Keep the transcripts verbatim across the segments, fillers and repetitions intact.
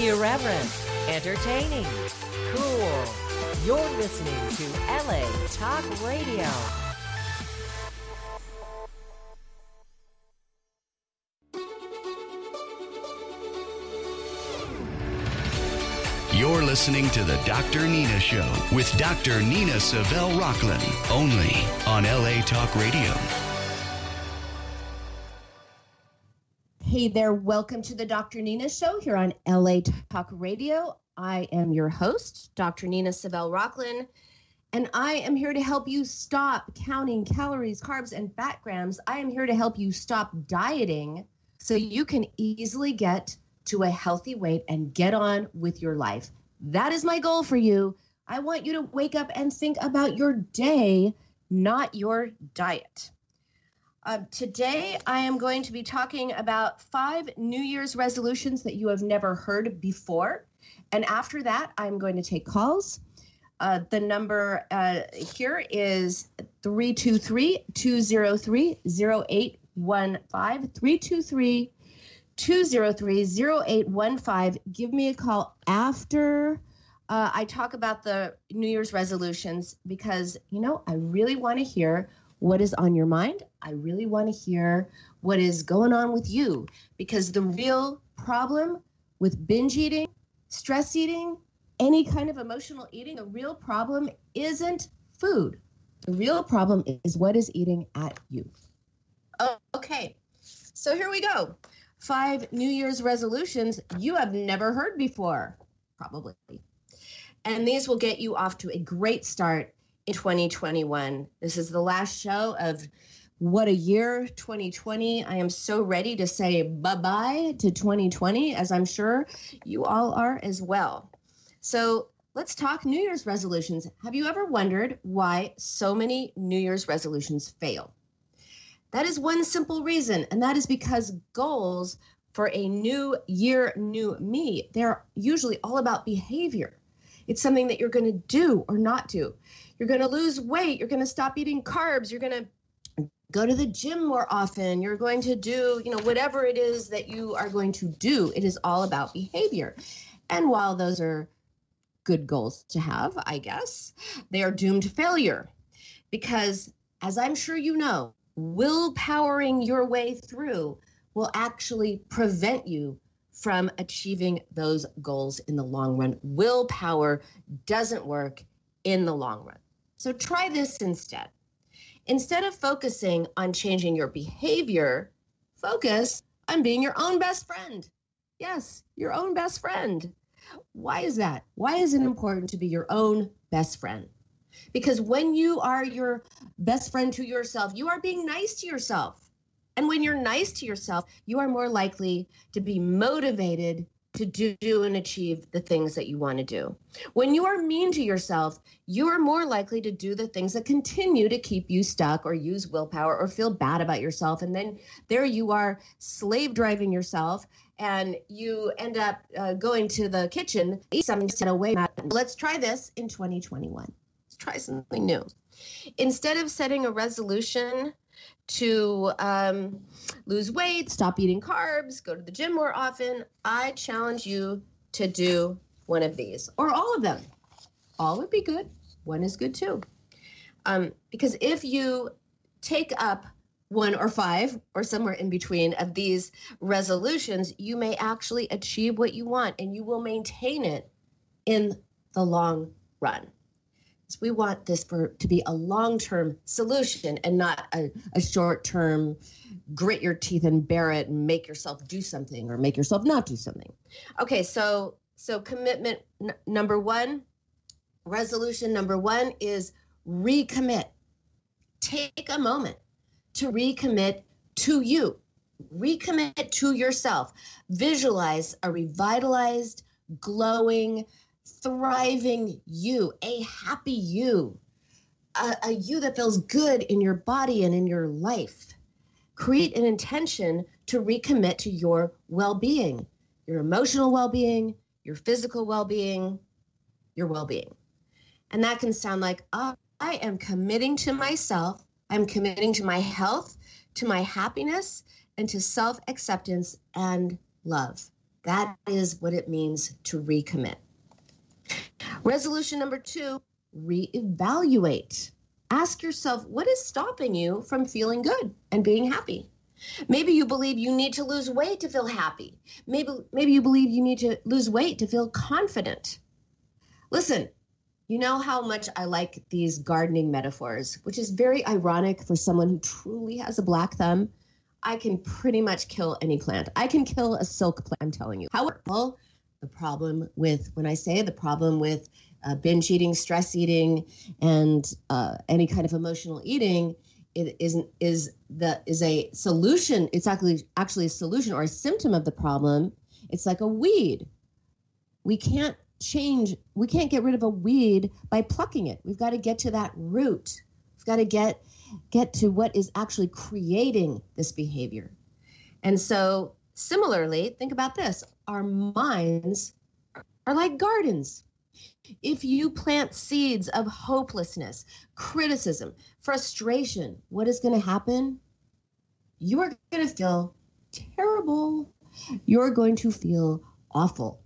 Irreverent, entertaining, cool. You're listening to L A Talk Radio. You're listening to the Doctor Nina Show with Doctor Nina Savelle Rocklin, only on L A Talk Radio. Hey there, welcome to the Doctor Nina Show here on L A Talk Radio. I am your host, Doctor Nina Savelle Rocklin, and I am here to help you stop counting calories, carbs, and fat grams. I am here to help you stop dieting so you can easily get to a healthy weight and get on with your life. That is my goal for you. I want you to wake up and think about your day, not your diet. Uh, today, I am going to be talking about five New Year's resolutions that you have never heard before. And after that, I'm going to take calls. Uh, the number uh, here is three two three, two zero three, zero eight one five, three two three, two zero three, zero eight one five. Give me a call after uh, I talk about the New Year's resolutions because, you know, I really want to hear what is on your mind. I really want to hear what is going on with you, because the real problem with binge eating, stress eating, any kind of emotional eating, the real problem isn't food. The real problem is what is eating at you. Oh, okay, so here we go. Five New Year's resolutions you have never heard before, probably. And these will get you off to a great start in twenty twenty-one. This is the last show of what a year, twenty twenty. I am so ready to say bye-bye to twenty twenty, as I'm sure you all are as well. So let's talk New Year's resolutions. Have you ever wondered why so many New Year's resolutions fail? That is one simple reason, and that is because goals for a new year, new me, they're usually all about behavior. It's something that you're going to do or not do. You're going to lose weight. You're going to stop eating carbs. You're going to go to the gym more often. You're going to do, you know, whatever it is that you are going to do. It is all about behavior. And while those are good goals to have, I guess, they are doomed to failure because, as I'm sure you know, willpowering your way through will actually prevent you from achieving those goals in the long run. Willpower doesn't work in the long run. So try this instead. Instead of focusing on changing your behavior, focus on being your own best friend. Yes, your own best friend. Why is that? Why is it important to be your own best friend? Because when you are your best friend to yourself, you are being nice to yourself. And when you're nice to yourself, you are more likely to be motivated to do, do and achieve the things that you want to do. When you are mean to yourself, you are more likely to do the things that continue to keep you stuck or use willpower or feel bad about yourself. And then there you are slave driving yourself and you end up uh, going to the kitchen, eat something, set away. Let's try this in twenty twenty-one. Let's try something new. Instead of setting a resolution to um, lose weight, stop eating carbs, go to the gym more often, I challenge you to do one of these or all of them. All would be good. One is good too. Um, because if you take up one or five or somewhere in between of these resolutions, you may actually achieve what you want and you will maintain it in the long run. We want this for to be a long-term solution and not a, a short-term grit your teeth and bear it and make yourself do something or make yourself not do something. Okay, so so commitment n- number one, resolution number one is recommit. Take a moment to recommit to you. Recommit to yourself. Visualize a revitalized, glowing, thriving you, a happy you, a, a you that feels good in your body and in your life. Create an intention to recommit to your well-being, your emotional well-being, your physical well-being, your well-being. And that can sound like, oh, I am committing to myself. I'm committing to my health, to my happiness, and to self-acceptance and love. That is what it means to recommit. Resolution number two, reevaluate. Ask yourself, what is stopping you from feeling good and being happy? Maybe you believe you need to lose weight to feel happy. Maybe, maybe you believe you need to lose weight to feel confident. Listen, you know how much I like these gardening metaphors, which is very ironic for someone who truly has a black thumb. I can pretty much kill any plant. I can kill a silk plant, I'm telling you. However, well, the problem with, when I say the problem with uh, binge eating, stress eating, and uh, any kind of emotional eating, it isn't is the is a solution. It's actually actually a solution or a symptom of the problem. It's like a weed. We can't change. We can't get rid of a weed by plucking it. We've got to get to that root. We've got to get get to what is actually creating this behavior. And so similarly, think about this. Our minds are like gardens. If you plant seeds of hopelessness, criticism, frustration, what is going to happen? You are going to feel terrible. You're going to feel awful.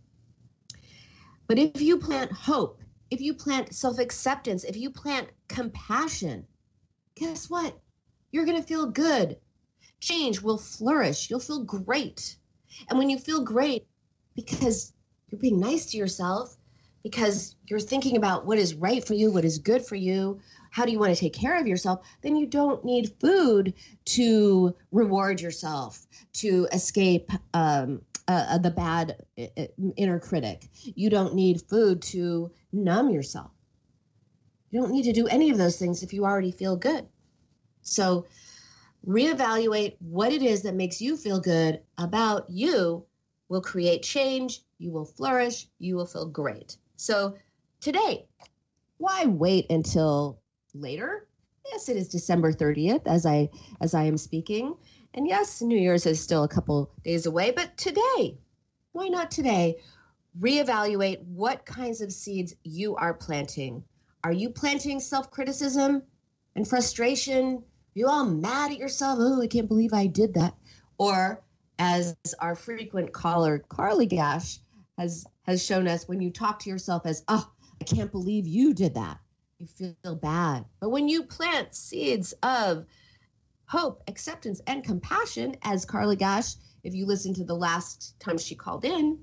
But if you plant hope, if you plant self-acceptance, if you plant compassion, guess what? You're going to feel good. Change will flourish. You'll feel great. And when you feel great, because you're being nice to yourself, because you're thinking about what is right for you, what is good for you, how do you want to take care of yourself, then you don't need food to reward yourself, to escape um, uh, the bad uh, inner critic. You don't need food to numb yourself. You don't need to do any of those things if you already feel good. So reevaluate what it is that makes you feel good about you will create change. You will flourish. You will feel great. So today, why wait until later? Yes, it is December thirtieth as I as I am speaking. And yes, New Year's is still a couple days away, but today, why not today? Reevaluate what kinds of seeds you are planting. Are you planting self-criticism and frustration? Are you all mad at yourself? Oh, I can't believe I did that. Or as our frequent caller, Carly Gash, has has shown us, when you talk to yourself as, oh, I can't believe you did that, you feel bad. But when you plant seeds of hope, acceptance, and compassion, as Carly Gash, if you listen to the last time she called in,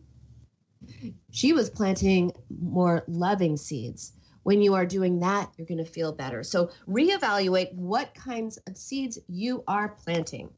she was planting more loving seeds. When you are doing that, you're going to feel better. So reevaluate what kinds of seeds you are planting.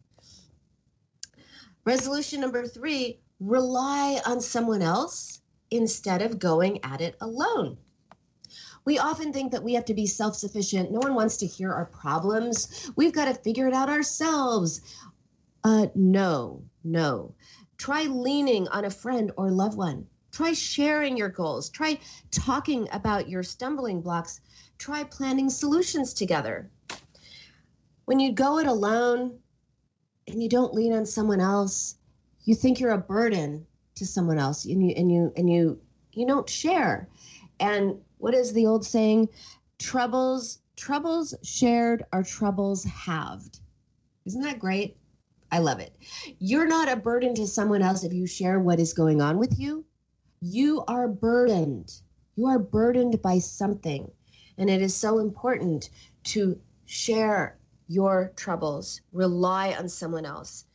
Resolution number three, rely on someone else instead of going at it alone. We often think that we have to be self-sufficient. No one wants to hear our problems. We've got to figure it out ourselves. Uh, no, no. Try leaning on a friend or loved one. Try sharing your goals. Try talking about your stumbling blocks. Try planning solutions together. When you go it alone and you don't lean on someone else, you think you're a burden to someone else, and you and you and you you don't share. And what is the old saying? Troubles, troubles shared are troubles halved. Isn't that great? I love it. You're not a burden to someone else if you share what is going on with you. You are burdened. You are burdened by something. And it is so important to share your troubles, rely on someone else.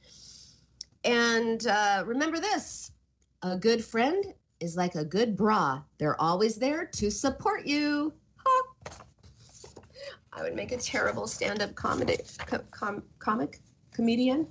And uh, remember this, a good friend is like a good bra. They're always there to support you. Ha. I would make a terrible stand-up comedy, com, com, comic, comedian.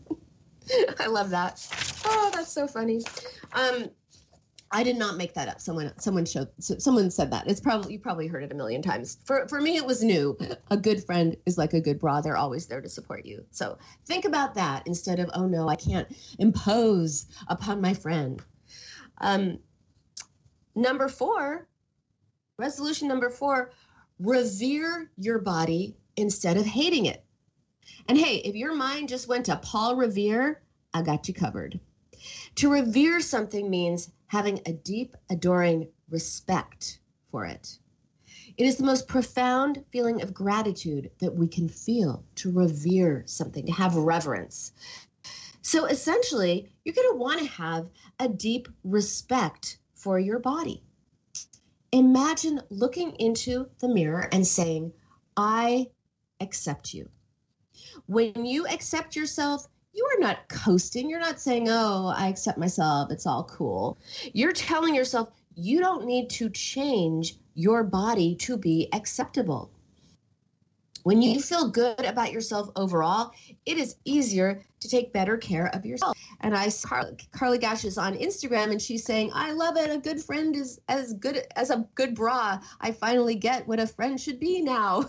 I love that. Oh, that's so funny. Um, I did not make that up. Someone, someone showed, someone said that. It's probably, you probably heard it a million times. For, for me, it was new. A good friend is like a good bra. They're always there to support you. So think about that instead of, oh no, I can't impose upon my friend. Um, number four, resolution number four, revere your body instead of hating it. And hey, if your mind just went to Paul Revere, I got you covered. To revere something means having a deep, adoring respect for it. It is the most profound feeling of gratitude that we can feel, to revere something, to have reverence. So essentially, you're going to want to have a deep respect for your body. Imagine looking into the mirror and saying, I accept you. When you accept yourself, you are not coasting. You're not saying, oh, I accept myself. It's all cool. You're telling yourself you don't need to change your body to be acceptable. When you feel good about yourself overall, it is easier to take better care of yourself. And I saw Car- Carly Gash is on Instagram, and she's saying, I love it. A good friend is as good as a good bra. I finally get what a friend should be now.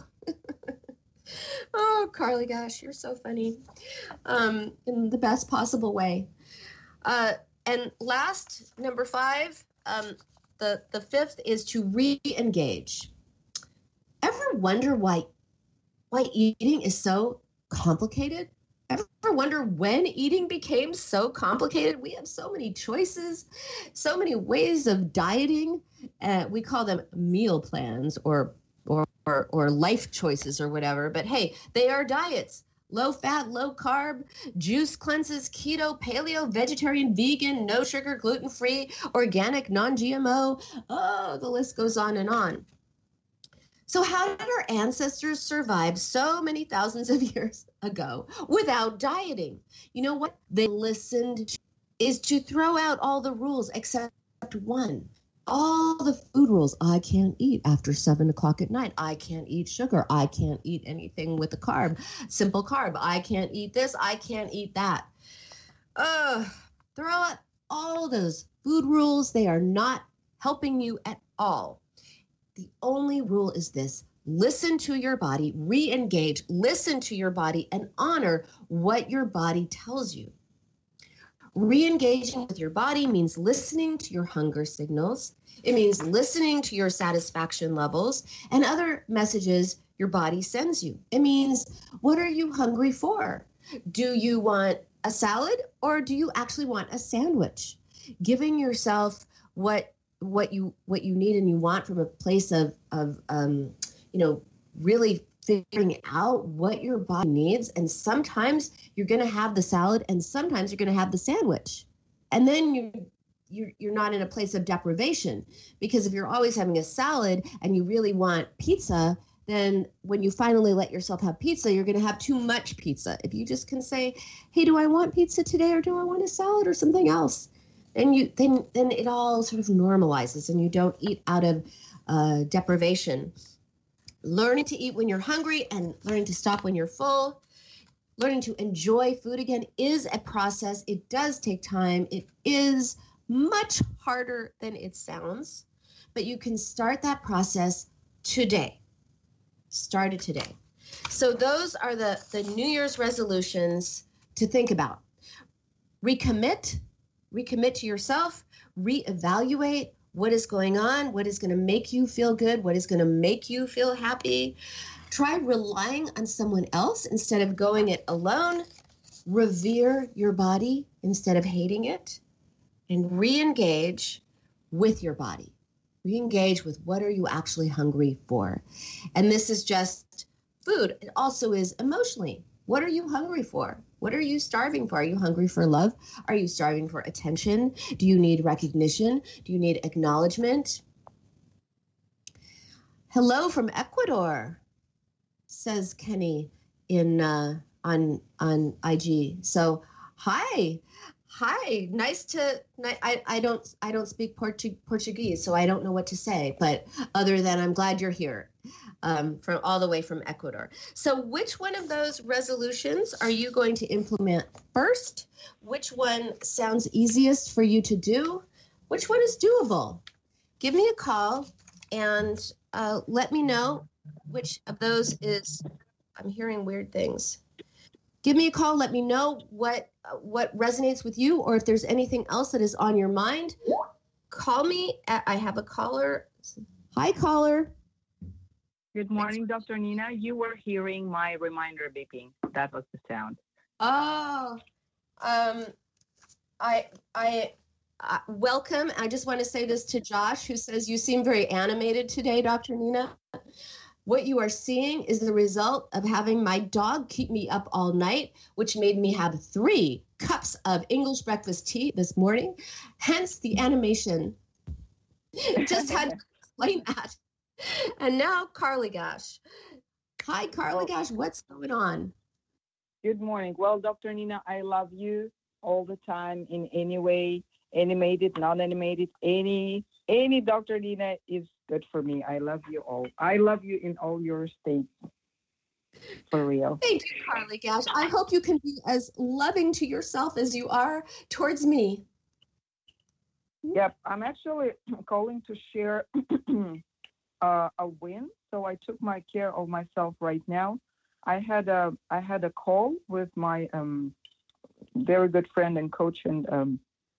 Oh, Carly Gash, you're so funny, um, in the best possible way. Uh, and last, number five, um, the, the fifth is to re-engage. Ever wonder why why eating is so complicated? Ever wonder when eating became so complicated? We have so many choices, so many ways of dieting. Uh, we call them meal plans or, or or or life choices or whatever. But hey, they are diets. Low fat, low carb, juice cleanses, keto, paleo, vegetarian, vegan, no sugar, gluten-free, organic, non-G M O. Oh, the list goes on and on. So how did our ancestors survive so many thousands of years ago without dieting? You know what they listened to is to throw out all the rules except one. All the food rules. I can't eat after seven o'clock at night. I can't eat sugar. I can't eat anything with a carb, simple carb. I can't eat this. I can't eat that. Uh, throw out all those food rules. They are not helping you at all. The only rule is this: listen to your body, re-engage, listen to your body, and honor what your body tells you. Re-engaging with your body means listening to your hunger signals. It means listening to your satisfaction levels and other messages your body sends you. It means, what are you hungry for? Do you want a salad or do you actually want a sandwich? Giving yourself what what you what you need and you want from a place of of um, you know, really figuring out what your body needs. And sometimes you're going to have the salad and sometimes you're going to have the sandwich. And then you you're, you're not in a place of deprivation, because if you're always having a salad and you really want pizza, then when you finally let yourself have pizza, you're going to have too much pizza. If you just can say, hey, do I want pizza today or do I want a salad or something else? Then you then then it all sort of normalizes and you don't eat out of uh, deprivation. Learning to eat when you're hungry and learning to stop when you're full, learning to enjoy food again is a process. It does take time. It is much harder than it sounds, but you can start that process today. Start it today. So those are the, the New Year's resolutions to think about. Recommit. Recommit to yourself, reevaluate what is going on, what is going to make you feel good, what is going to make you feel happy. Try relying on someone else instead of going it alone. Revere your body instead of hating it, and re-engage with your body. Re-engage with what are you actually hungry for. And this is just food. It also is emotionally. What are you hungry for? What are you starving for? Are you hungry for love? Are you starving for attention? Do you need recognition? Do you need acknowledgement? Hello from Ecuador, says Kenny in uh, on on I G. So hi, hi, nice to. I I don't I don't speak Portu- Portuguese, so I don't know what to say. But other than I'm glad you're here. Um, from all the way from Ecuador. So which one of those resolutions are you going to implement first? Which one sounds easiest for you to do? Which one is doable? Give me a call and uh, let me know which of those is, I'm hearing weird things. Give me a call, let me know what, uh, what resonates with you, or if there's anything else that is on your mind. Call me, at, I have a caller. Hi, caller. Good morning, Doctor Nina. You were hearing my reminder beeping. That was the sound. Oh, um, I, I, uh, welcome. I just want to say this to Josh, who says, you seem very animated today, Doctor Nina. What you are seeing is the result of having my dog keep me up all night, which made me have three cups of English breakfast tea this morning, hence the animation. Just had to explain that. And now Carly Gash. Hi, Carly Gash. What's going on? Good morning. Well, Doctor Nina, I love you all the time in any way, animated, non-animated, any any Doctor Nina is good for me. I love you all. I love you in all your states. For real. Thank you, Carly Gash. I hope you can be as loving to yourself as you are towards me. Yep, I'm actually calling to share uh, a win. So I took my care of myself right now. I had a I had a call with my um, very good friend and coach, and um,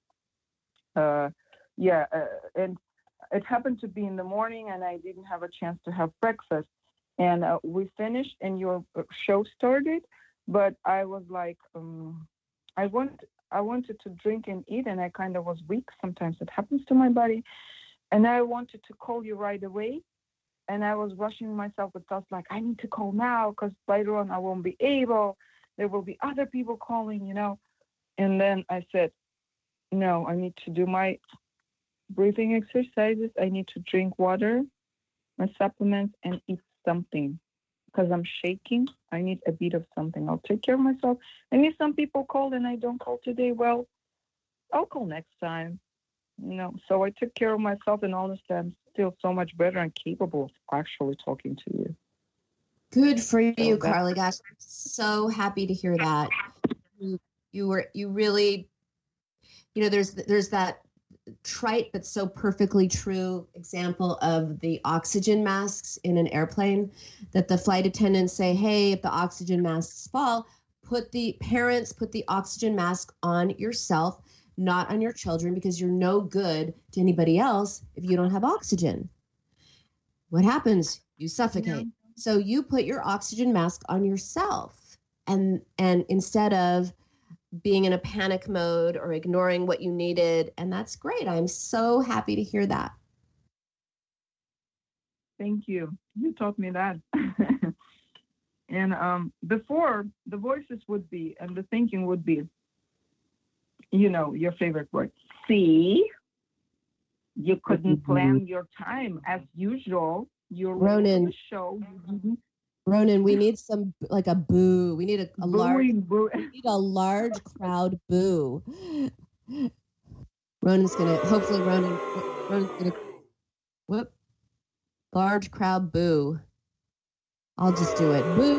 uh, yeah, uh, and it happened to be in the morning, and I didn't have a chance to have breakfast. And uh, we finished, and your show started, but I was like, um, I want I wanted to drink and eat, and I kind of was weak. Sometimes it happens to my body, and I wanted to call you right away. And I was rushing myself with thoughts like, I need to call now because later on I won't be able. There will be other people calling, you know. And then I said, no, I need to do my breathing exercises. I need to drink water, my supplements, and eat something because I'm shaking. I need a bit of something. I'll take care of myself. And if some people call and I don't call today, well, I'll call next time. You know, so I took care of myself, and honestly, I'm still so much better and capable of actually talking to you. Good for you, So Carly. Gosh, I'm so happy to hear that. You, you were, you really, you know, there's, there's that trite but so perfectly true example of the oxygen masks in an airplane that the flight attendants say, hey, if the oxygen masks fall, put the parents, put the oxygen mask on yourself, not on your children, because you're no good to anybody else if you don't have oxygen. What happens? You suffocate. Yeah. So you put your oxygen mask on yourself, and and instead of being in a panic mode or ignoring what you needed, and that's great. I'm so happy to hear that. Thank you. You taught me that. And um, before, the voices would be, and the thinking would be, you know, your favorite word. See, you couldn't mm-hmm. plan your time as usual. You're Ronan, the show. Mm-hmm. Ronan, we need some like a boo. We need a, a large. Boo. We need a large crowd boo. Ronan's gonna. Hopefully, Ronan. Ronan's gonna. Whoop. Large crowd boo. I'll just do it.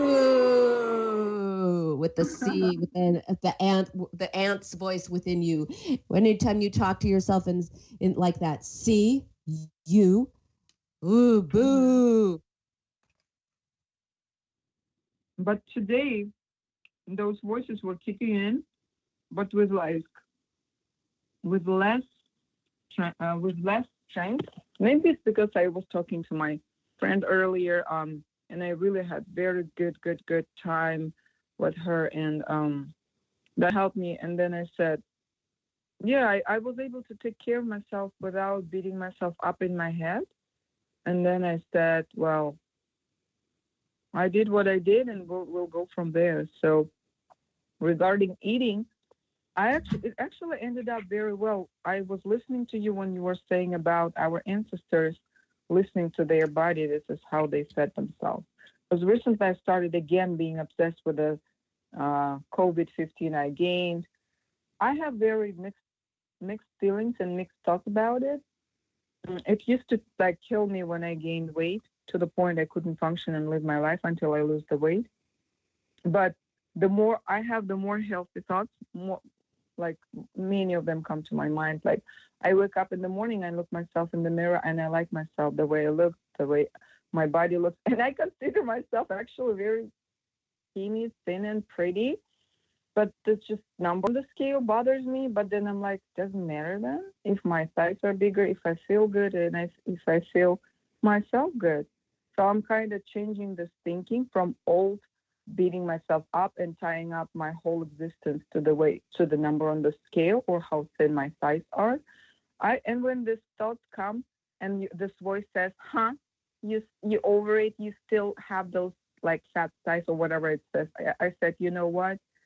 Boo with the C within the ant the ant's voice within you. Anytime you talk to yourself in in like that, C you, ooh boo. But today, those voices were kicking in, but with like with less uh, with less strength. Maybe it's because I was talking to my friend earlier, um, and I really had very good, good, good time with her, and um, that helped me. And then I said, yeah, I, I was able to take care of myself without beating myself up in my head. And then I said, well, I did what I did, and we'll, we'll go from there. So regarding eating, I actually it actually ended up very well. I was listening to you when you were saying about our ancestors listening to their body. This is how they fed themselves. Because recently I started again being obsessed with the uh, COVID fifteen I gained. I have very mixed mixed feelings and mixed thoughts about it. It used to like kill me when I gained weight to the point I couldn't function and live my life until I lose the weight. But the more I have, the more healthy thoughts, more like many of them come to my mind. Like I wake up in the morning, I look myself in the mirror, and I like myself the way I look, the way my body looks. And I consider myself actually very skinny, thin, and pretty. But it's just number on the scale bothers me. But then I'm like, doesn't matter then. If my thighs are bigger, if I feel good, and I, if I feel myself good. So I'm kind of changing this thinking from old beating myself up and tying up my whole existence to the weight, to the number on the scale or how thin my thighs are. I and when this thought comes and you, this voice says, huh, you you overate, you still have those like fat thighs or whatever it says. I, I said, you know what?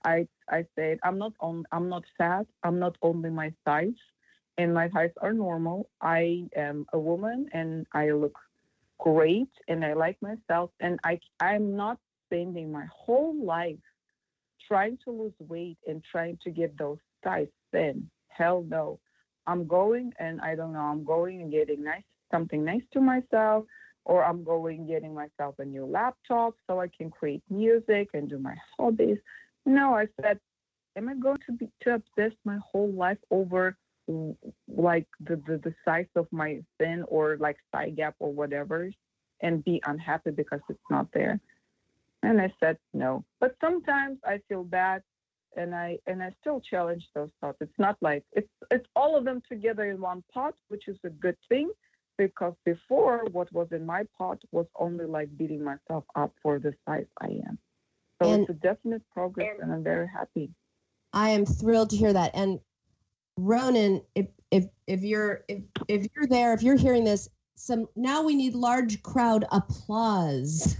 I I said I'm not on I'm not fat. I'm not only my size, and my thighs are normal. I am a woman, and I look great, and I like myself, and I I'm not spending my whole life trying to lose weight and trying to get those thighs thin. Hell no. I'm going and I don't know, I'm going and getting nice something nice to myself, or I'm going getting myself a new laptop so I can create music and do my hobbies. No, I said, am I going to be to obsess my whole life over like the, the, the size of my thin or like thigh gap or whatever and be unhappy because it's not there? And I said no. But sometimes I feel bad, and I and I still challenge those thoughts. It's not like it's it's all of them together in one pot, which is a good thing, because before what was in my pot was only like beating myself up for the size I am. So And- it's a definite progress, and I'm very happy. I am thrilled to hear that. And Ronan, if if if you're if if you're there, if you're hearing this, some now we need large crowd applause.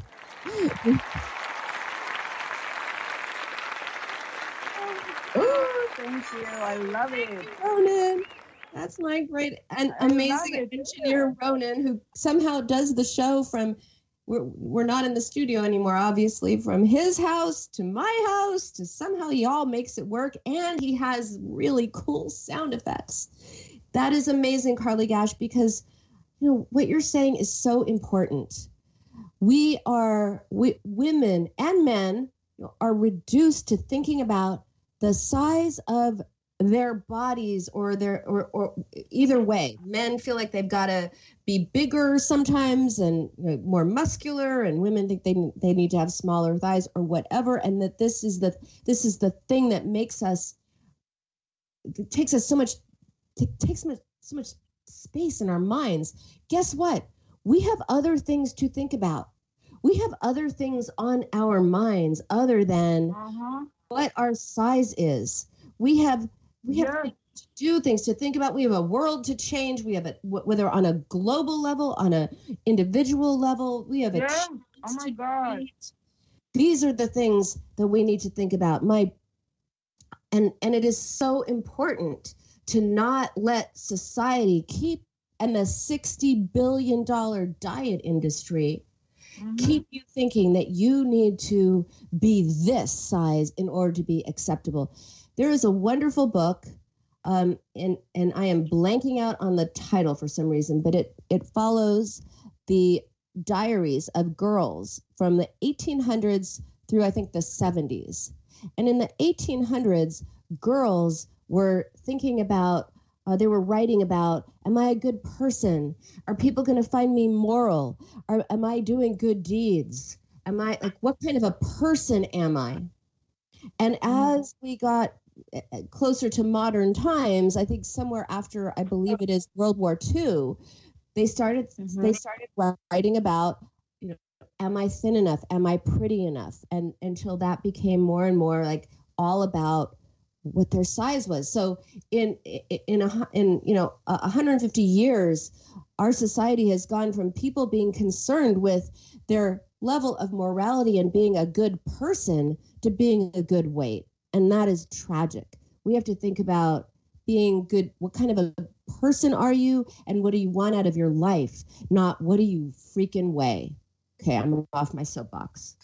Oh, thank you. I love it. Ronan, that's my great and I love amazing it, engineer Ronan, who somehow does the show from. We're, we're not in the studio anymore, obviously, from his house to my house to somehow he all makes it work, and he has really cool sound effects. That is amazing, Carly Gash, because you know what you're saying is so important. We are we, women and men are reduced to thinking about the size of their bodies or their or, or either way. Men feel like they've got to be bigger sometimes and you know, more muscular, and women think they they need to have smaller thighs or whatever, and that this is the this is the thing that makes us it takes us so much t- takes so much, so much space in our minds. Guess what? We have other things to think about. We have other things on our minds other than Uh-huh. what our size is. We have we have Yes. to do things to think about. We have a world to change. We have a whether on a global level, on a individual level. We have a Yeah. chance Oh my to God. create. These are the things that we need to think about. My and and it is so important to not let society keep and the sixty billion dollars diet industry Mhm. keep you thinking that you need to be this size in order to be acceptable. There is a wonderful book, um, and and I am blanking out on the title for some reason, but it it follows the diaries of girls from the eighteen hundreds through I think the seventies. And in the eighteen hundreds, girls were thinking about Uh, they were writing about, am I a good person? Are people going to find me moral? Are, am I doing good deeds? Am I like, what kind of a person am I? And as we got uh, closer to modern times, I think somewhere after, I believe it is World War Two, they started Mhm. they started writing about, you know, am I thin enough? Am I pretty enough? And until that became more and more like all about what their size was. So in in a in you know one hundred fifty years, our society has gone from people being concerned with their level of morality and being a good person to being a good weight, and that is tragic. We have to think about being good. What kind of a person are you, and what do you want out of your life? Not what do you freaking weigh. Okay, I'm off my soapbox.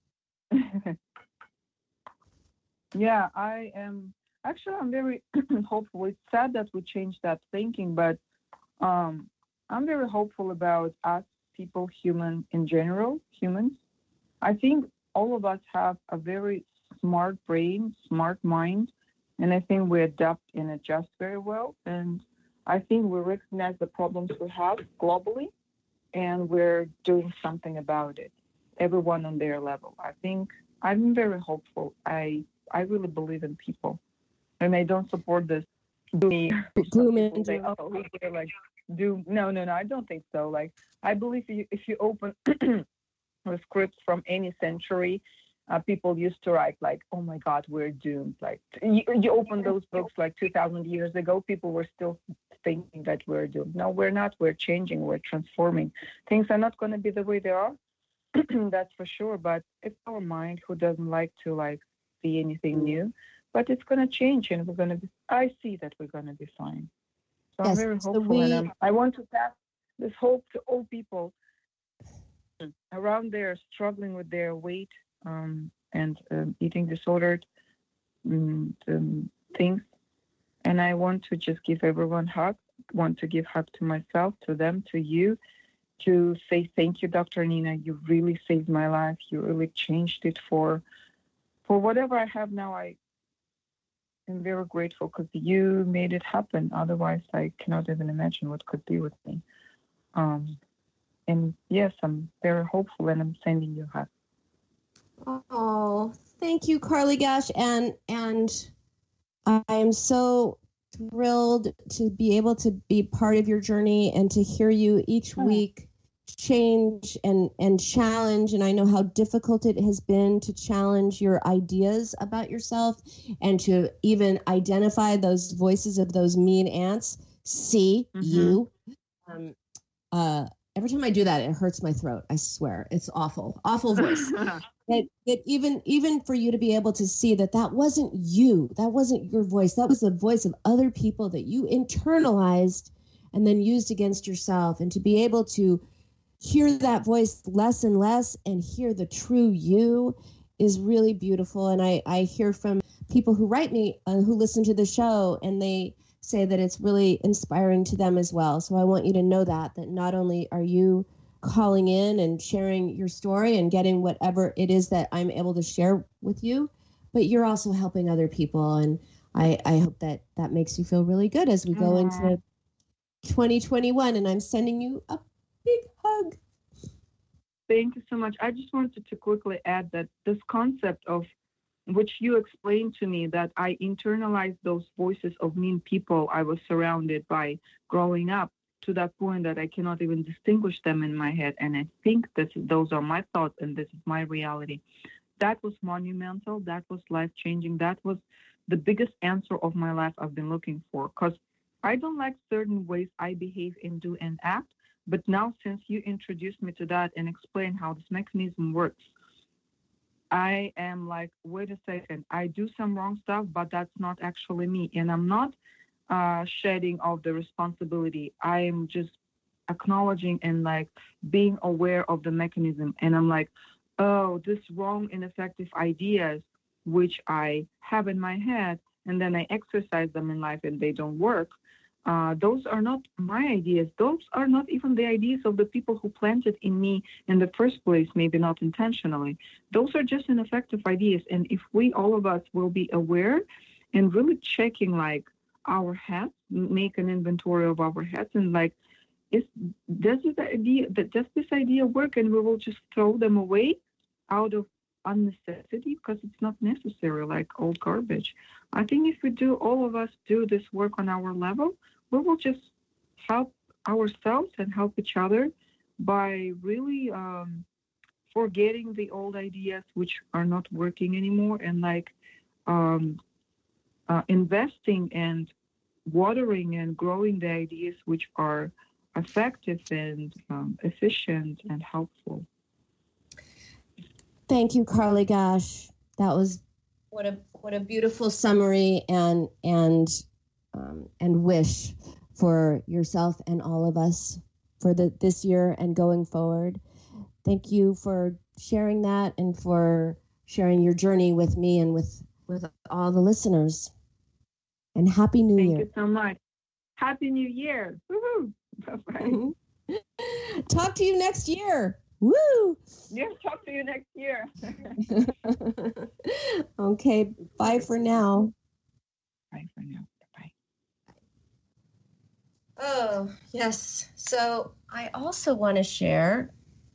Yeah, I am actually I'm very hopeful. It's sad that we changed that thinking, but um, I'm very hopeful about us people, human in general, humans. I think all of us have a very smart brain, smart mind, and I think we adapt and adjust very well. And I think we recognize the problems we have globally, and we're doing something about it. Everyone on their level. I think I'm very hopeful. I I really believe in people, and I don't support this gloomy. Gloom People and say, doom. "Oh, we are like do." No, no, no. I don't think so. Like I believe you, if you open the scripts from any century, uh, people used to write like, "Oh my God, we're doomed." Like you, you open those books like two thousand years ago, people were still thinking that we're doomed. No, we're not. We're changing. We're transforming. Things are not going to be the way they are. That's for sure. But it's our mind who doesn't like to like see anything new, but it's going to change, and we're going to be, I see that we're going to be fine. So Yes, I'm very so hopeful, we- and I'm, I want to pass this hope to all people around there struggling with their weight um, and um, eating disordered um, um, things. And I want to just give everyone hug, want to give hug to myself, to them, to you, to say thank you, Doctor Nina. You really saved my life. You really changed it for for whatever I have now. I am very grateful because you made it happen. Otherwise, I cannot even imagine what could be with me. Um, and yes, I'm very hopeful, and I'm sending you a hug. Oh, thank you, Carly Gash, and and I am so thrilled to be able to be part of your journey and to hear you each week change and and challenge. And I know how difficult it has been to challenge your ideas about yourself and to even identify those voices of those mean ants. See Mm-hmm. you. Um, uh, every time I do that, it hurts my throat. I swear, it's awful, awful voice. That, that even even for you to be able to see that that wasn't you, that wasn't your voice, that was the voice of other people that you internalized and then used against yourself, and to be able to hear that voice less and less and hear the true you is really beautiful. And I, I hear from people who write me, uh, who listen to the show, and they say that it's really inspiring to them as well. So I want you to know that, that not only are you calling in and sharing your story and getting whatever it is that I'm able to share with you, but you're also helping other people. And I, I hope that that makes you feel really good as we go Aww. into twenty twenty-one. And I'm sending you a big hug. Thank you so much. I just wanted to quickly add that this concept of which you explained to me, that I internalized those voices of mean people I was surrounded by growing up, to that point that I cannot even distinguish them in my head. And I think that those are my thoughts and this is my reality. That was monumental. That was life-changing. That was the biggest answer of my life I've been looking for, because I don't like certain ways I behave and do and act. But now, since you introduced me to that and explained how this mechanism works, I am like, wait a second, I do some wrong stuff, but that's not actually me. And I'm not uh, shedding of the responsibility. I am just acknowledging and like being aware of the mechanism. And I'm like, oh, this wrong, ineffective ideas, which I have in my head, and then I exercise them in life and they don't work. Uh, those are not my ideas. Those are not even the ideas of the people who planted in me in the first place, maybe not intentionally. Those are just ineffective ideas. And if we, all of us, will be aware and really checking like our heads, make an inventory of our heads and like, is does this idea, does this idea work? And we will just throw them away out of unnecessity because it's not necessary, like old garbage. I think if we do, all of us do this work on our level, we will just help ourselves and help each other by really um, forgetting the old ideas which are not working anymore, and like um, uh, investing and watering and growing the ideas which are effective and um, efficient and helpful. Thank you, Carly Gash. That was what a what a beautiful summary and and um, and wish for yourself and all of us for the this year and going forward. Thank you for sharing that and for sharing your journey with me and with with all the listeners. And Happy New Thank Year. you so much. Happy New Year. Woohoo. Bye-bye. Talk to you next year. Woo! Yeah, talk to you next year. Okay, bye for now. Bye for now. Bye. Oh, yes. So I also want to share,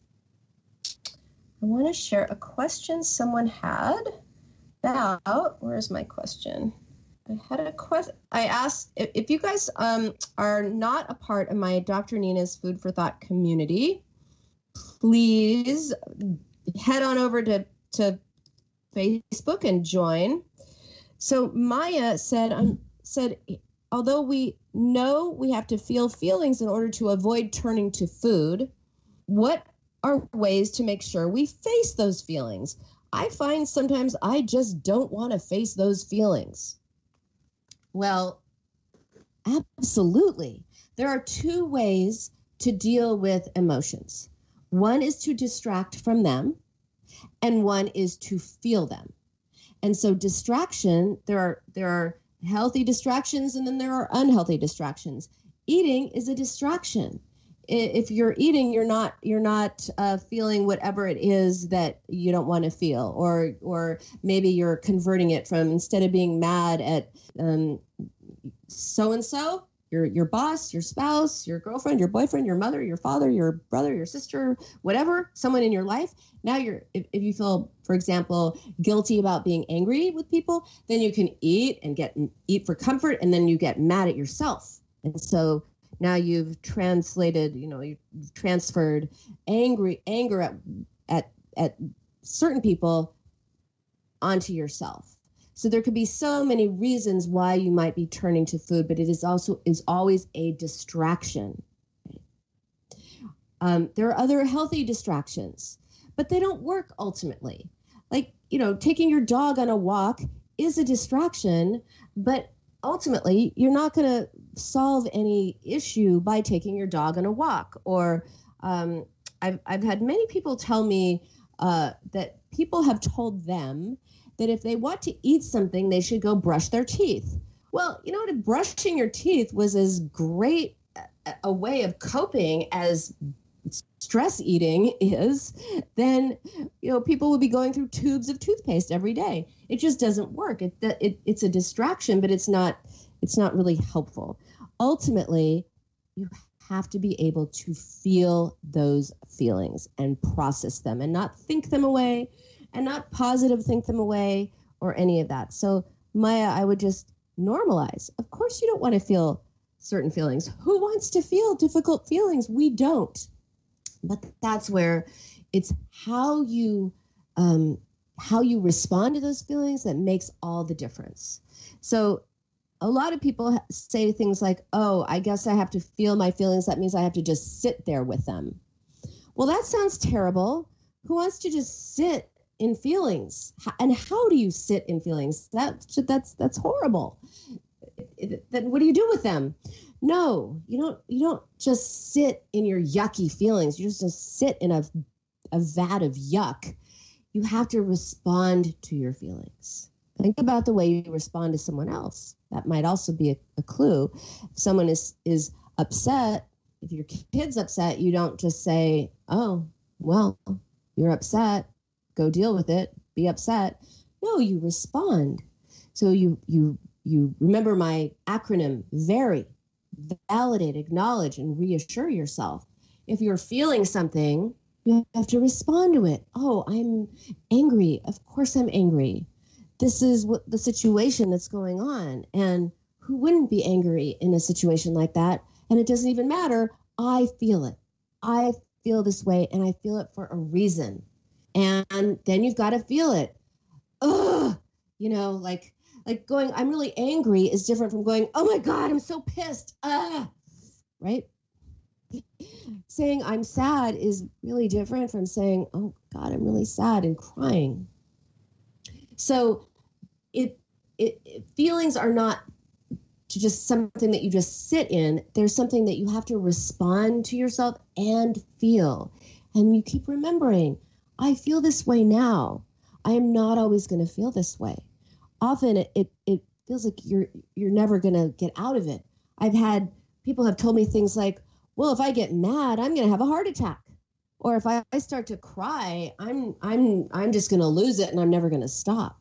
I want to share a question someone had about, where's my question? I had a question. I asked if, if you guys um, are not a part of my Doctor Nina's Food for Thought community, please head on over to, to Facebook and join. So Maya said, um, said, although we know we have to feel feelings in order to avoid turning to food, what are ways to make sure we face those feelings? I find sometimes I just don't want to face those feelings. Well, absolutely. There are two ways to deal with emotions. One is to distract from them, and one is to feel them. And so distraction, there are there are healthy distractions, and then there are unhealthy distractions. Eating is a distraction. If you're eating, you're not you're not uh, feeling whatever it is that you don't want to feel, or or maybe you're converting it from, instead of being mad at um, so and so, your your boss, your spouse, your girlfriend, your boyfriend, your mother, your father, your brother, your sister, whatever, someone in your life. Now you're if, if you feel, for example, guilty about being angry with people, then you can eat and get eat for comfort, and then you get mad at yourself, and so. Now you've translated, you know, you've transferred angry anger at at at certain people onto yourself. So there could be so many reasons why you might be turning to food, but it is also is always a distraction. Um, there are other healthy distractions, but they don't work ultimately. Like, you know, taking your dog on a walk is a distraction, but ultimately you're not going to solve any issue by taking your dog on a walk. Or um, I've, I've had many people tell me uh, that people have told them that if they want to eat something, they should go brush their teeth. Well, you know what? If brushing your teeth was as great a, a way of coping as stress eating is, then, you know, people would be going through tubes of toothpaste every day. It just doesn't work. It, it it's a distraction, but it's not it's not really helpful. Ultimately, you have to be able to feel those feelings and process them, and not think them away, and not positive think them away, or any of that. So, Maya, I would just normalize. Of course, you don't want to feel certain feelings. Who wants to feel difficult feelings? We don't. But that's where it's how you um, how you respond to those feelings that makes all the difference. So a lot of people say things like, oh, I guess I have to feel my feelings. That means I have to just sit there with them. Well, that sounds terrible. Who wants to just sit in feelings? And how do you sit in feelings? That, that's that's horrible. Then what do you do with them? No, you don't. You don't just sit in your yucky feelings. You just, just sit in a, a vat of yuck. You have to respond to your feelings. Think about the way you respond to someone else. That might also be a, a clue. If someone is is upset, if your kid's upset, you don't just say, "Oh, well, you're upset. Go deal with it. Be upset." No, you respond. So you you you remember my acronym, VERY. Validate, acknowledge, and reassure yourself. If you're feeling something, you have to respond to it. Oh, I'm angry. Of course I'm angry. This is what the situation that's going on. And who wouldn't be angry in a situation like that? And it doesn't even matter. I feel it. I feel this way, and I feel it for a reason. And then you've got to feel it. Ugh, you know, like Like going, I'm really angry is different from going, oh my God, I'm so pissed. Ah, right? Saying I'm sad is really different from saying, oh God, I'm really sad, and crying. So it, it, it feelings are not to just something that you just sit in. There's something that you have to respond to yourself and feel. And you keep remembering, I feel this way now. I am not always going to feel this way. Often it, it, it feels like you're you're never going to get out of it. I've had people have told me things like, well, if I get mad, I'm going to have a heart attack. Or if I, I start to cry, I'm I'm I'm just going to lose it, and I'm never going to stop.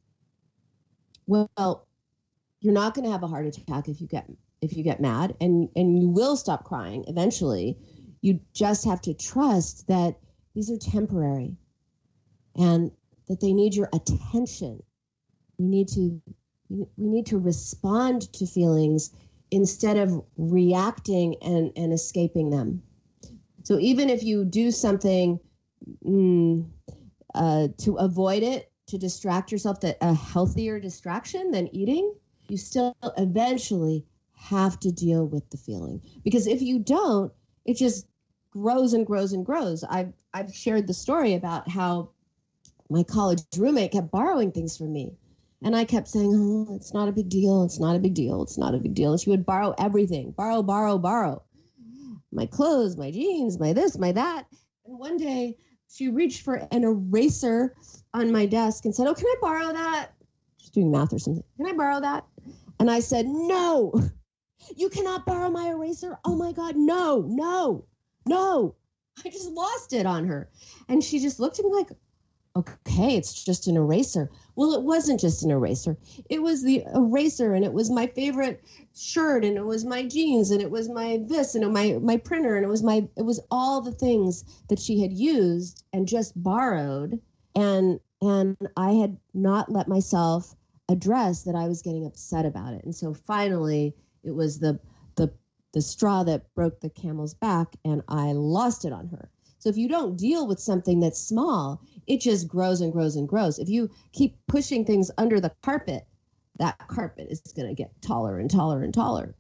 Well, you're not going to have a heart attack if you get if you get mad, and, and you will stop crying eventually. You just have to trust that these are temporary, and that they need your attention. We need to we need to respond to feelings instead of reacting and, and escaping them. So even if you do something mm, uh, to avoid it, to distract yourself, that a healthier distraction than eating, you still eventually have to deal with the feeling. Because if you don't, it just grows and grows and grows. I've I've shared the story about how my college roommate kept borrowing things from me. And I kept saying, oh, it's not a big deal. It's not a big deal. It's not a big deal. And she would borrow everything, borrow, borrow, borrow. My clothes, my jeans, my this, my that. And one day she reached for an eraser on my desk and said, oh, can I borrow that? She's doing math or something. Can I borrow that? And I said, no, you cannot borrow my eraser. Oh my God, no, no, no. I just lost it on her. And she just looked at me like, okay, it's just an eraser. Well, it wasn't just an eraser. It was the eraser, and it was my favorite shirt, and it was my jeans, and it was my this, and my my printer, and it was my it was all the things that she had used and just borrowed, and and I had not let myself address that I was getting upset about it. And so finally, it was the the the straw that broke the camel's back, and I lost it on her. So if you don't deal with something that's small, it just grows and grows and grows. If you keep pushing things under the carpet, that carpet is going to get taller and taller and taller.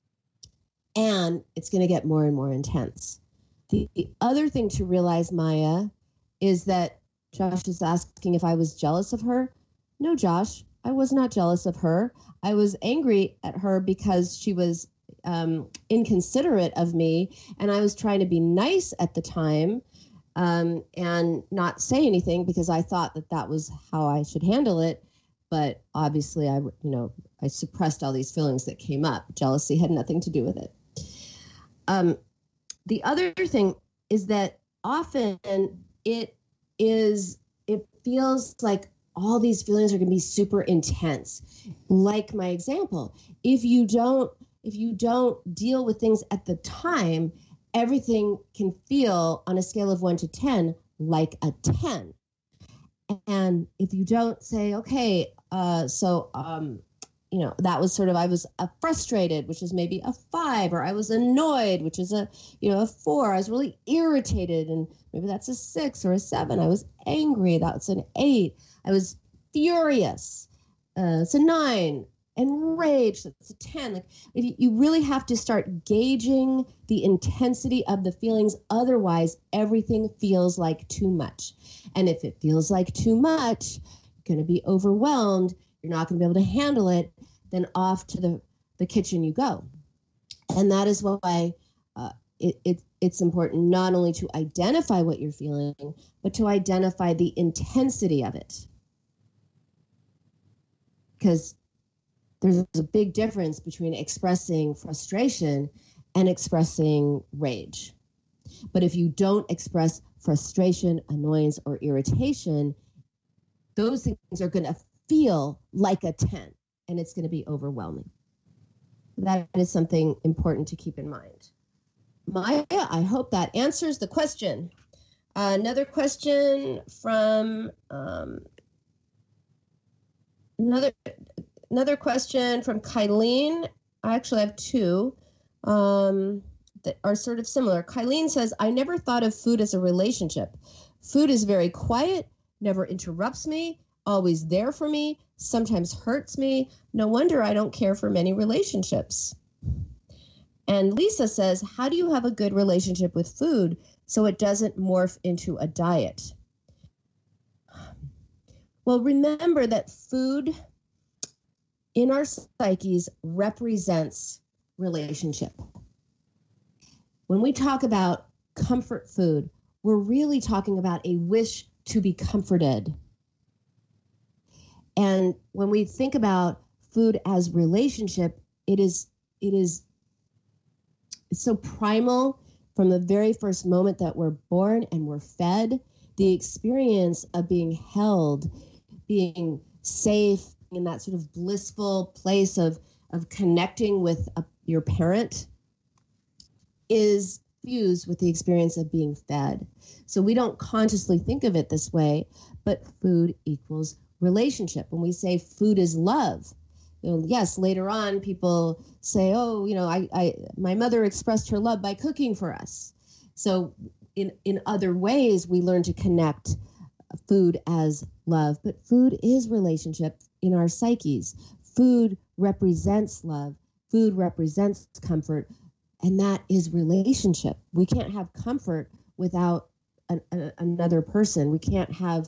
And it's going to get more and more intense. The, the other thing to realize, Maya, is that Josh is asking if I was jealous of her. No, Josh, I was not jealous of her. I was angry at her because she was um, inconsiderate of me, and I was trying to be nice at the time um, and not say anything because I thought that that was how I should handle it. But obviously, I, you know, I suppressed all these feelings that came up. Jealousy had nothing to do with it. Um, the other thing is that often it is, it feels like all these feelings are going to be super intense. Like my example, if you don't, if you don't deal with things at the time, everything can feel on a scale of one to ten like a ten. And if you don't say, okay, uh, so, um, you know, that was sort of, I was uh, frustrated, which is maybe a five, or I was annoyed, which is a, you know, a four. I was really irritated, and maybe that's a six or a seven. I was angry. That's an eight. I was furious. Uh, it's a nine. Enraged. That's a ten. Like, you really have to start gauging the intensity of the feelings. Otherwise, everything feels like too much. And if it feels like too much, you're going to be overwhelmed. You're not going to be able to handle it. Then off to the, the kitchen you go. And that is why uh, it, it, it's important not only to identify what you're feeling, but to identify the intensity of it. Because there's a big difference between expressing frustration and expressing rage. But if you don't express frustration, annoyance, or irritation, those things are going to feel like a ten, and it's going to be overwhelming. That is something important to keep in mind. Maya, I hope that answers the question. Uh, another question from um, another another question from Kylene. I actually have two um, that are sort of similar. Kylene says, I never thought of food as a relationship. Food is very quiet, never interrupts me, always there for me, sometimes hurts me. No wonder I don't care for many relationships. And Lisa says, how do you have a good relationship with food so it doesn't morph into a diet? Well, remember that food in our psyches represents relationship. When we talk about comfort food, we're really talking about a wish to be comforted. And when we think about food as relationship, it is it is it's so primal from the very first moment that we're born and we're fed. The experience of being held, being safe, in that sort of blissful place of, of connecting with a, your parent is fused with the experience of being fed. So we don't consciously think of it this way, but food equals relationship. When we say food is love, you know, yes, later on people say, oh, you know, I, I my mother expressed her love by cooking for us. So in, in other ways, we learn to connect food as love, but food is relationship in our psyches. Food represents love. Food represents comfort, and that is relationship. We can't have comfort without an, a, another person. We can't have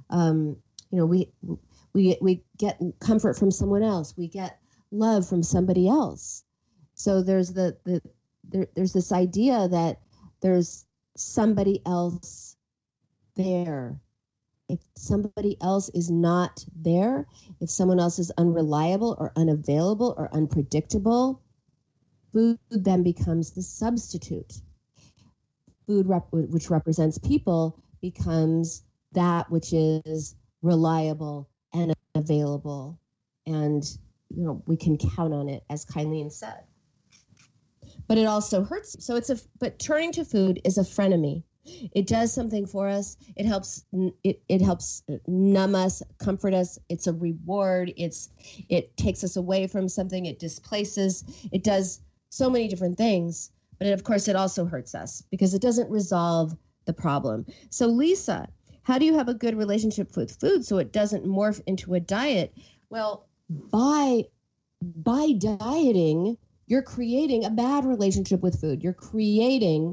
Um, you know, we we we get comfort from someone else. We get love from somebody else. So there's the the there, there's this idea that there's somebody else there. If somebody else is not there, if someone else is unreliable or unavailable or unpredictable, food then becomes the substitute. Food, rep- which represents people, becomes that which is reliable and available, and you know we can count on it, as Kylene said. But it also hurts. So it's a. But turning to food is a frenemy. It does something for us. It helps. It it helps numb us, comfort us. It's a reward. It's it takes us away from something. It displaces. It does so many different things. But it, of course, it also hurts us because it doesn't resolve the problem. So, Lisa, how do you have a good relationship with food so it doesn't morph into a diet? Well, by by dieting, you're creating a bad relationship with food. You're creating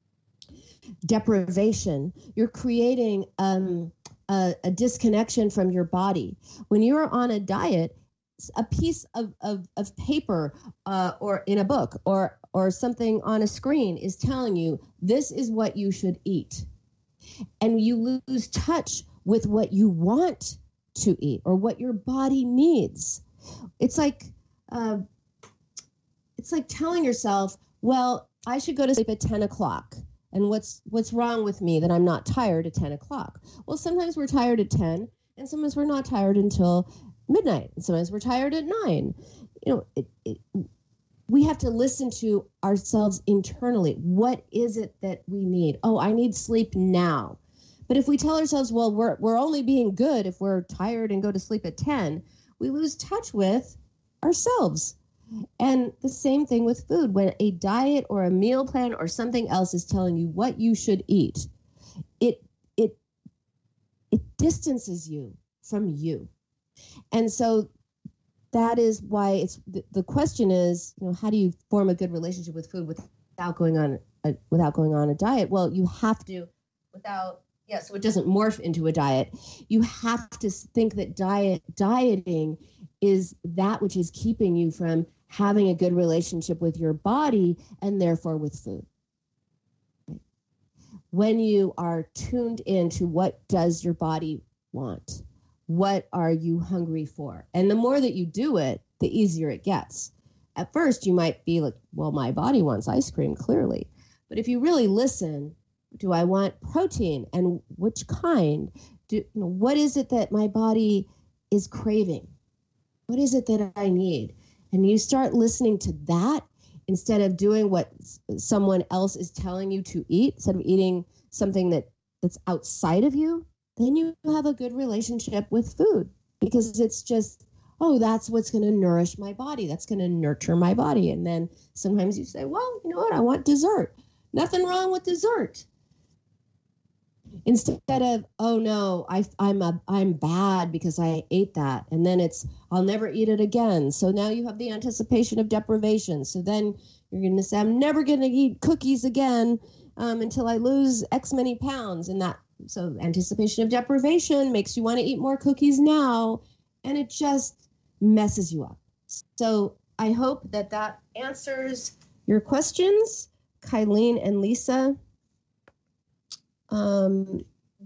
deprivation. You're creating um, a, a disconnection from your body. When you're on a diet, a piece of, of, of paper uh, or in a book or or something on a screen is telling you this is what you should eat. And you lose touch with what you want to eat or what your body needs. It's like uh, it's like telling yourself, well, I should go to sleep at ten o'clock. And what's what's wrong with me that I'm not tired at ten o'clock? Well, sometimes we're tired at ten, and sometimes we're not tired until midnight, and sometimes we're tired at nine. You know, it, it, we have to listen to ourselves internally. What is it that we need? Oh, I need sleep now. But if we tell ourselves, well, we're we're only being good if we're tired and go to sleep at ten, we lose touch with ourselves. And the same thing with food. When a diet or a meal plan or something else is telling you what you should eat, it it it distances you from you. And so that is why it's the, the question is, you know, how do you form a good relationship with food without going on a, without going on a diet? Well, you have to without yeah, so it doesn't morph into a diet. You have to think that diet dieting is that which is keeping you from having a good relationship with your body and therefore with food. When you are tuned into what does your body want, what are you hungry for? And the more that you do it, the easier it gets. At first, you might be like, well, my body wants ice cream, clearly. But if you really listen, do I want protein and which kind? Do, you know, what is it that my body is craving? What is it that I need? And you start listening to that instead of doing what someone else is telling you to eat, instead of eating something that, that's outside of you, then you have a good relationship with food because it's just, oh, that's what's going to nourish my body. That's going to nurture my body. And then sometimes you say, well, you know what? I want dessert. Nothing wrong with dessert. Instead of, oh no, I, I'm a, I'm bad because I ate that. And then it's, I'll never eat it again. So now you have the anticipation of deprivation. So then you're going to say, I'm never going to eat cookies again um, until I lose X many pounds. And that, so anticipation of deprivation makes you want to eat more cookies now. And it just messes you up. So I hope that that answers your questions, Kylene and Lisa. Um,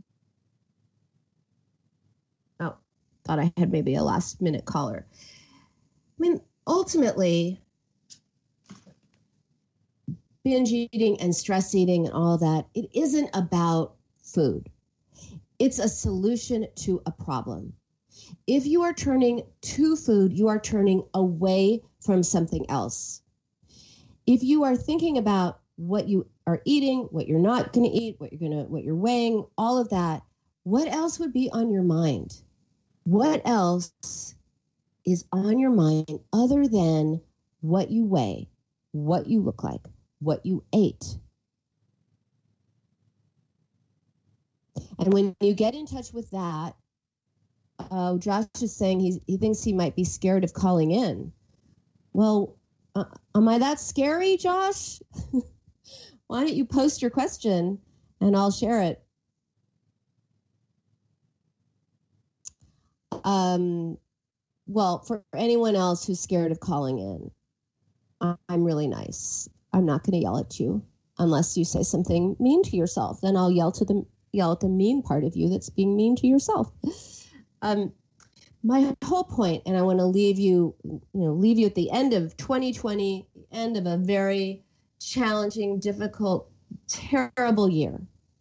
oh, thought I had maybe a last minute caller. I mean, ultimately, binge eating and stress eating and all that, it isn't about food. It's a solution to a problem. If you are turning to food, you are turning away from something else. If you are thinking about what you are eating, what you're not going to eat, what you're going to, what you're weighing, all of that, what else would be on your mind? What else is on your mind other than what you weigh, what you look like, what you ate? And when you get in touch with that, uh, Josh is saying he's, he thinks he might be scared of calling in. Well, uh, am I that scary, Josh? Why don't you post your question and I'll share it? Um, well, for anyone else who's scared of calling in, I'm really nice. I'm not going to yell at you unless you say something mean to yourself. Then I'll yell to the yell at the mean part of you that's being mean to yourself. Um, my whole point, and I want to leave you, you know, leave you at the end of twenty twenty, end of a very challenging, difficult, terrible year,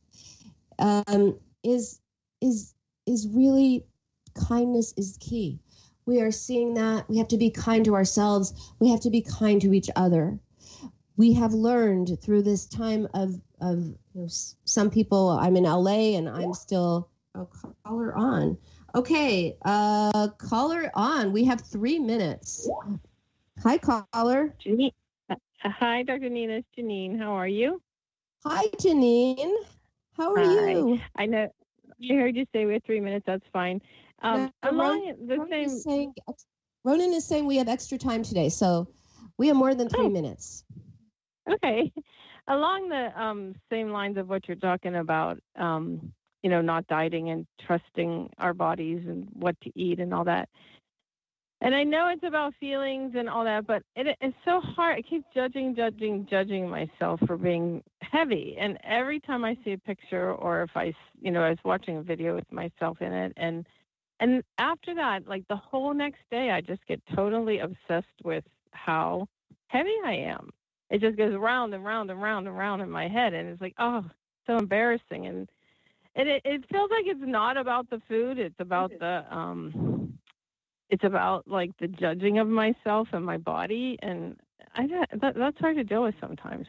um, is is is really kindness is key. We are seeing that we have to be kind to ourselves. We have to be kind to each other. We have learned through this time of of you know, some people. I'm in L A and I'm still. Oh, caller on. Okay, uh, caller on. We have three minutes. Hi, caller. Janine. Uh, hi, Doctor Nina. It's Janine. How are you? Hi, Janine. How are Hi. you? I know. I heard you say we have three minutes. That's fine. Um, No, along Ron- the Ronan same. is saying, Ronan is saying we have extra time today, so we have more than three Oh. minutes. Okay. Along the um, same lines of what you're talking about, um, you know, not dieting and trusting our bodies and what to eat and all that. And I know it's about feelings and all that, but it, it's so hard. I keep judging, judging, judging myself for being heavy. And every time I see a picture, or if I, you know, I was watching a video with myself in it, and and after that, like the whole next day, I just get totally obsessed with how heavy I am. It just goes round and round and round and round in my head, and it's like, oh, so embarrassing. And and it, it feels like it's not about the food; it's about the um. It's about like the judging of myself and my body, and I that, that's hard to deal with sometimes.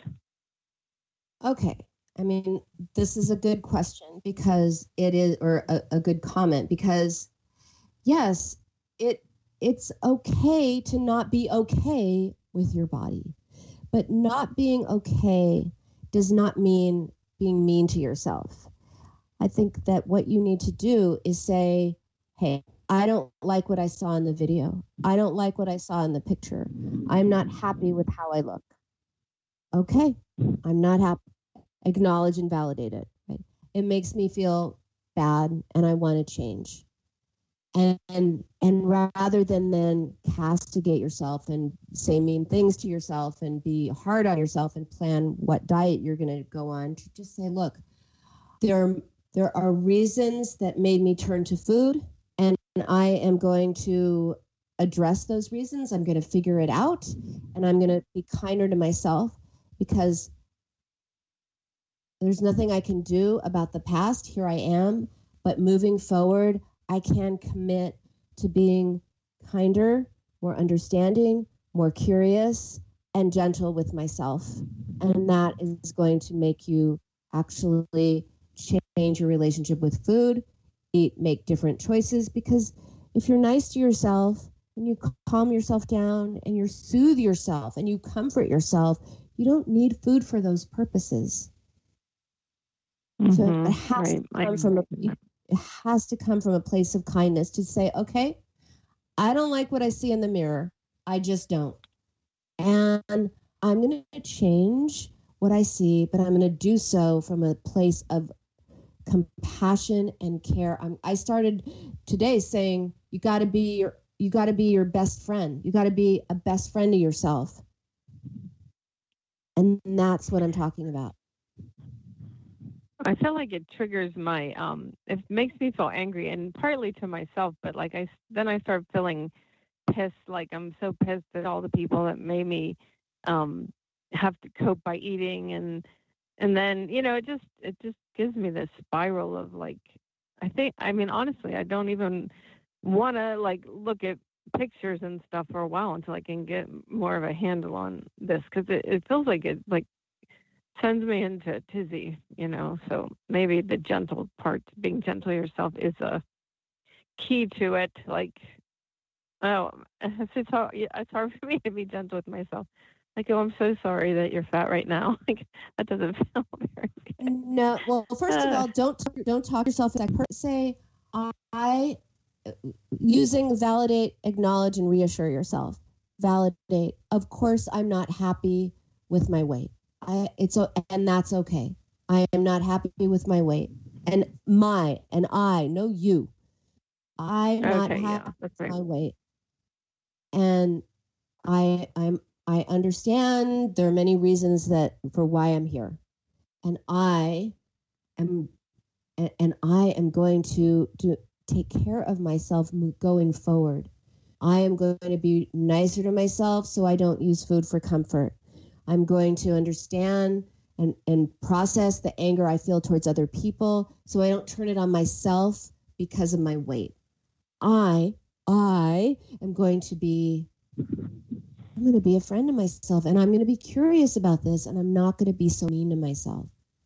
Okay. I mean, this is a good question because it is, or a, a good comment, because yes, it it's okay to not be okay with your body, but not being okay does not mean being mean to yourself. I think that what you need to do is say, hey, I don't like what I saw in the video. I don't like what I saw in the picture. I'm not happy with how I look. Okay, I'm not happy. Acknowledge and validate it. Right? It makes me feel bad, and I want to change. And, and and rather than then castigate yourself and say mean things to yourself and be hard on yourself and plan what diet you're going to go on, to just say, look, there there are reasons that made me turn to food. And I am going to address those reasons. I'm going to figure it out, and I'm going to be kinder to myself, because there's nothing I can do about the past. Here I am, but moving forward, I can commit to being kinder, more understanding, more curious, and gentle with myself. And that is going to make you actually change your relationship with food. Eat, make different choices, because if you're nice to yourself and you calm yourself down and you soothe yourself and you comfort yourself, you don't need food for those purposes. Mm-hmm. So it has right. to come from a, it has to come from a place of kindness to say, okay, I don't like what I see in the mirror. I just don't. And I'm going to change what I see, but I'm going to do so from a place of compassion and care. I'm, I started today saying you got to be your you got to be your best friend. You got to be a best friend to yourself, and that's what I'm talking about. I feel like it triggers my um. It makes me feel angry, and partly to myself. But like I then I start feeling pissed. Like I'm so pissed at all the people that made me um have to cope by eating, and and then you know it just it just gives me this spiral of like, I think, I mean, honestly, I don't even want to like look at pictures and stuff for a while until I can get more of a handle on this. Cause it, it feels like it like sends me into a tizzy, you know? So maybe the gentle part, being gentle to yourself, is a key to it. Like, oh, it's hard, it's hard for me to be gentle with myself. Like, oh, I'm so sorry that you're fat right now. Like, that doesn't feel very good. No, well, first of all, don't don't talk yourself like per say I using validate, acknowledge, and reassure yourself. Validate. Of course, I'm not happy with my weight. I it's and that's okay. I am not happy with my weight, and my and I know you. I'm not Okay, happy yeah, that's with right. my weight. And I I'm I understand there are many reasons that for why I'm here. And I am and, and I am going to to take care of myself going forward. I am going to be nicer to myself so I don't use food for comfort. I'm going to understand and, and process the anger I feel towards other people so I don't turn it on myself because of my weight. I, I am going to be, I'm going to be a friend to myself, and I'm going to be curious about this, and I'm not going to be so mean to myself.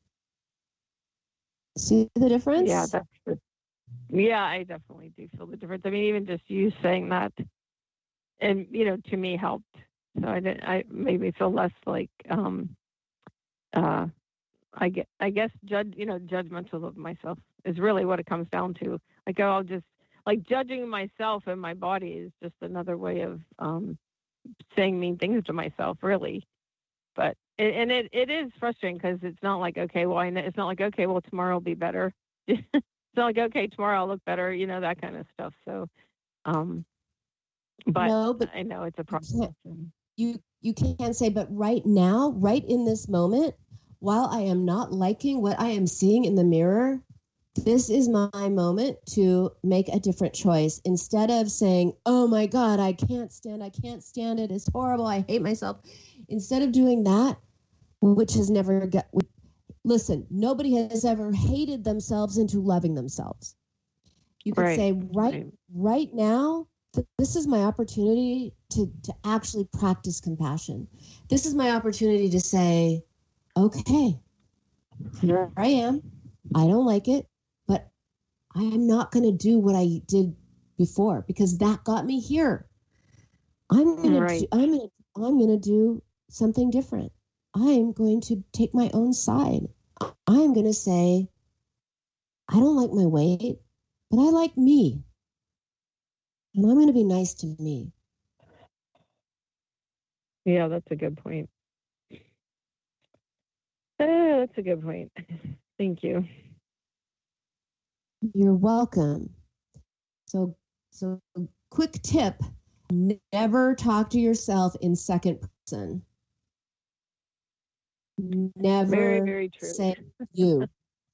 See the difference? Yeah, that's the, yeah, I definitely do feel the difference. I mean, even just you saying that, and you know, to me helped. So I didn't. I made me feel less like, um, uh, I get. I guess judge. You know, judgmental of myself is really what it comes down to. Like, oh, I'll just like judging myself and my body is just another way of um, saying mean things to myself, really. But it, and it, it is frustrating because it's not like, okay, well, I know, it's not like, okay, well, tomorrow will be better. It's not like, okay, tomorrow I'll look better, you know, that kind of stuff. So, um, but, no, but I know it's a you process. can't, you, you can't say, but right now, right in this moment, while I am not liking what I am seeing in the mirror, this is my moment to make a different choice. Instead of saying, oh my God, I can't stand, I can't stand it. It's horrible. I hate myself. Instead of doing that, which has never got, listen, nobody has ever hated themselves into loving themselves. You could Right. say right, Right. right now, th- this is my opportunity to, to actually practice compassion. This is my opportunity to say, okay, here I am. I don't like it, but I am not going to do what I did before because that got me here. I'm going Right. to I'm going to I'm going to do something different. I'm going to take my own side. I'm going to say I don't like my weight, but I like me. And I'm going to be nice to me. Yeah, that's a good point. Uh, that's a good point. Thank you. You're welcome. So so quick tip, never talk to yourself in second person. Never Very, very true. say you.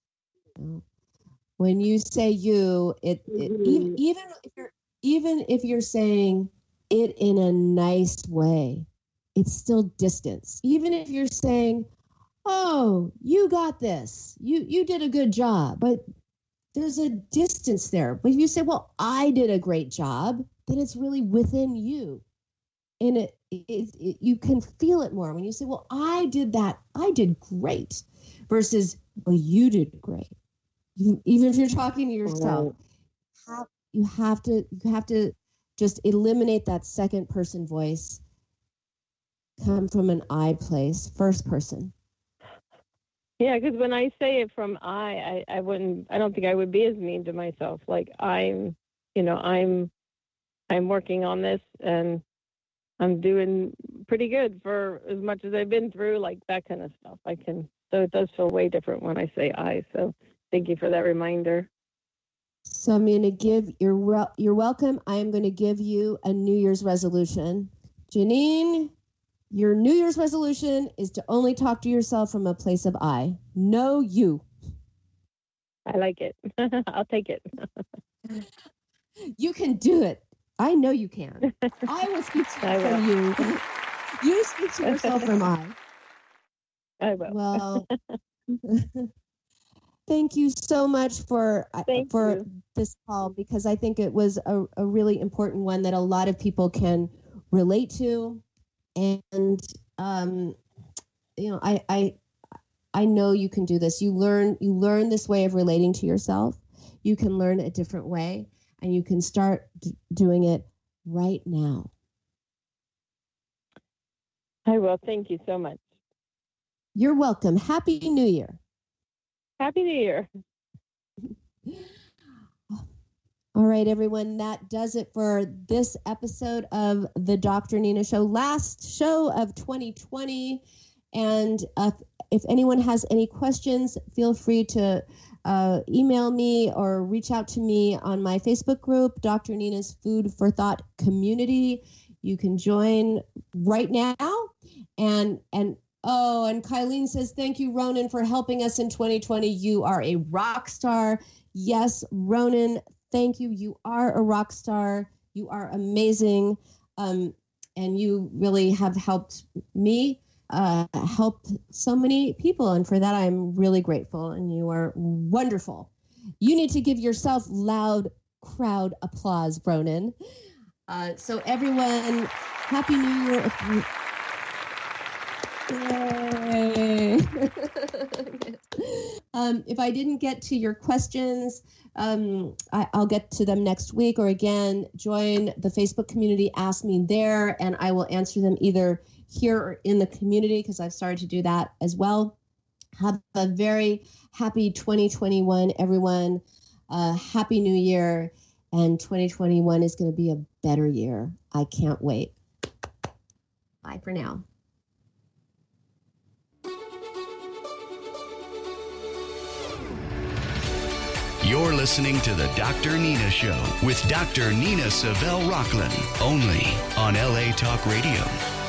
When you say you, it, it even, even if you're even if you're saying it in a nice way, it's still distance. Even if you're saying, "Oh, you got this. You you did a good job," but there's a distance there. But if you say, "Well, I did a great job," then it's really within you, and it, it, it you can feel it more when you say, "Well, I did that. I did great," versus, "Well, you did great." You, even if you're talking to yourself, have, you have to you have to just eliminate that second person voice. Come from an I place, first person. Yeah, because when I say it from I, I, I wouldn't. I don't think I would be as mean to myself. Like I'm, you know, I'm, I'm working on this, and I'm doing pretty good for as much as I've been through. Like that kind of stuff. I can. So it does feel way different when I say I. So thank you for that reminder. So I'm going to give you're wel- you're welcome. I am going to give you a New Year's resolution, Janine. Your New Year's resolution is to only talk to yourself from a place of I. No, you. I like it. I'll take it. You can do it. I know you can. I will speak to I you from will. you. You speak to yourself from I. I will. Well, thank you so much for Thank for you. this call, because I think it was a, a really important one that a lot of people can relate to. And um, you know, I, I I know you can do this. You learn you learn this way of relating to yourself. You can learn a different way, and you can start d- doing it right now. I will. Thank you so much. You're welcome. Happy New Year. Happy New Year. All right, everyone, that does it for this episode of the Doctor Nina Show, last show of twenty twenty. And uh, if anyone has any questions, feel free to uh, email me or reach out to me on my Facebook group, Doctor Nina's Food for Thought Community. You can join right now. And, and oh, and Kylene says, thank you, Ronan, for helping us in twenty twenty. You are a rock star. Yes, Ronan, thank you. You are a rock star. You are amazing. Um, and you really have helped me, uh, helped so many people. And for that, I'm really grateful. And you are wonderful. You need to give yourself loud crowd applause, Ronan. Uh, so everyone, Happy New Year. Yay. um, if I didn't get to your questions, um, I, I'll get to them next week, or again, join the Facebook community, ask me there, and I will answer them either here or in the community, because I've started to do that as well. Have a very happy twenty twenty-one, everyone. Uh, happy New Year, and twenty twenty-one is going to be a better year. I can't wait. Bye for now. You're listening to the Doctor Nina Show with Doctor Nina Savelle Rocklin, only on L A Talk Radio.